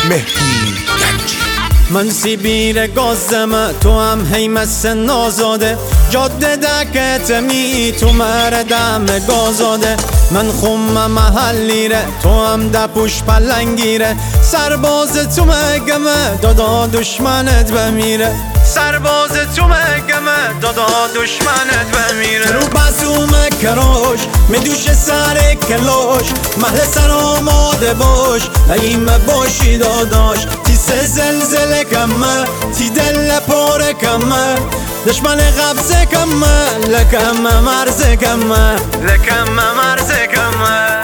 مهدی گنجی. من سیبیر گازم تو هم هیمس نازاده، جاده دکت می تو مردم گازاده. من خوم محلیره تو هم ده پوش پلنگیره، سرباز تو مگمه دادا دشمنت بمیره. سرباز تو مگمه دادا دشمنت بمیره. رو بزوم کراش میدوش سر کلاش، محل سر آماده باش ایم باشی داداش. تیس زلزله کمه تی دل پاره کمه، دشمن قبضه کمه لکمه مرزه کمه لکمه مرزه کمه.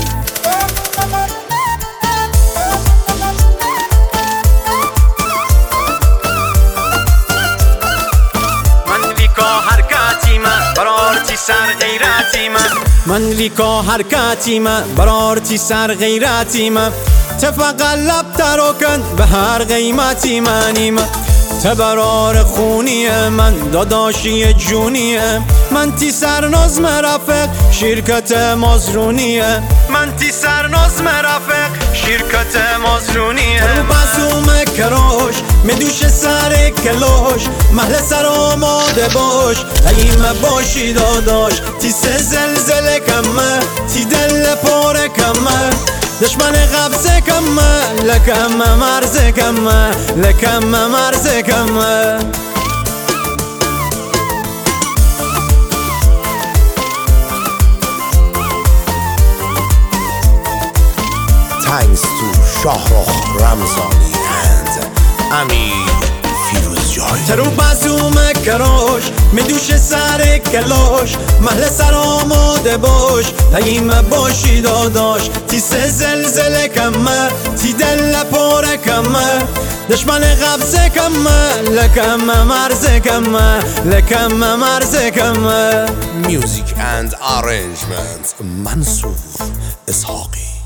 من لیکا حرکتی من برارتی سر غیرتی من، تفقل لب ترو کن به هر قیمتی منیم. تبرار خونیه من داداشی جونیه، من تی سرناز مرافق شرکت مازرونیه. من تی سرناز مرافق شرکت مازرونیه. رو بزوم کراش میدوش سر کلاش، محل سر آماده باش ایم باشی داداش. تی سه زلزله کمه تی دل پاره کمه، دشمن قبضه کمه لکمه مرزه کمه لکمه مرزه کمه. Thanks to شاهرخ رمضانی and امیر فیروزجانی. ترو بزوم کراش میدوش سر کلاش، محل سر آماده باش ایم باشی داداش. تی سه زلزله کمه تی دل پاره کمه، دشمن قبضه کمه لکمه مرزه کمه لکمه مرزه کمه. Music and arrangement منصور اسحاقی.